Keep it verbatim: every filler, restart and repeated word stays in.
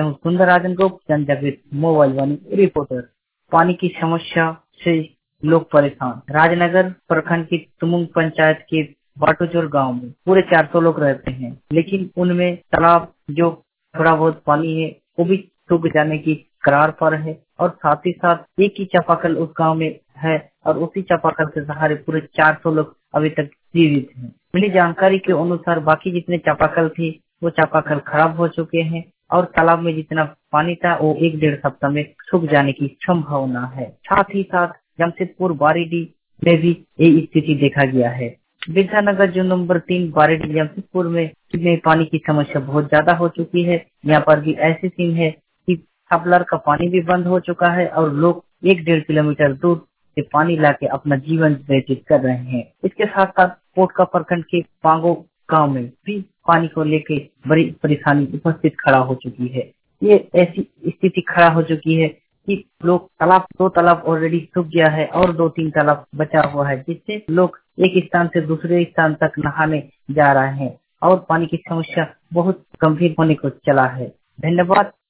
मैं हूँ सुंदरराजन गुप्त, जनजागृत मोबाइल वाणी रिपोर्टर। पानी की समस्या से लोग परेशान। राजनगर प्रखंड की तुमुंग पंचायत के बाटूचोर गांव में पूरे चार सौ लोग रहते हैं, लेकिन उनमें तालाब जो थोड़ा बहुत पानी है वो भी सूख जाने की करार पर है और साथ ही साथ एक ही चापाकल उस गांव में है और उसी चापाकल के सहारे पूरे चार सौ लोग अभी तक जीवित हैं। मिली जानकारी के अनुसार बाकी जितने चापाकल थे वो चापाकल खराब हो चुके हैं और तालाब में जितना पानी था वो एक डेढ़ सप्ताह में सूख जाने की संभावना है। साथ ही साथ जमशेदपुर बारीडीह में भी यही स्थिति देखा गया है। बिरसा नगर जो नंबर तीन बारीडीह जमशेदपुर में में पानी की समस्या बहुत ज्यादा हो चुकी है। यहाँ पर भी ऐसी सीन है कि सबलर का पानी भी बंद हो चुका है और लोग एक डेढ़ किलोमीटर दूर से पानी लाके अपना जीवन व्यतीत कर रहे हैं। इसके साथ साथ पोटका प्रखंड के पांगो गांव में भी पानी को लेके बड़ी परेशानी उपस्थित खड़ा हो चुकी है। ये ऐसी स्थिति खड़ा हो चुकी है कि लोग तालाब दो तालाब ऑलरेडी सूख गया है और दो तीन तालाब बचा हुआ है, जिससे लोग एक स्थान से दूसरे स्थान तक नहाने जा रहे हैं और पानी की समस्या बहुत गंभीर होने को चला है। धन्यवाद।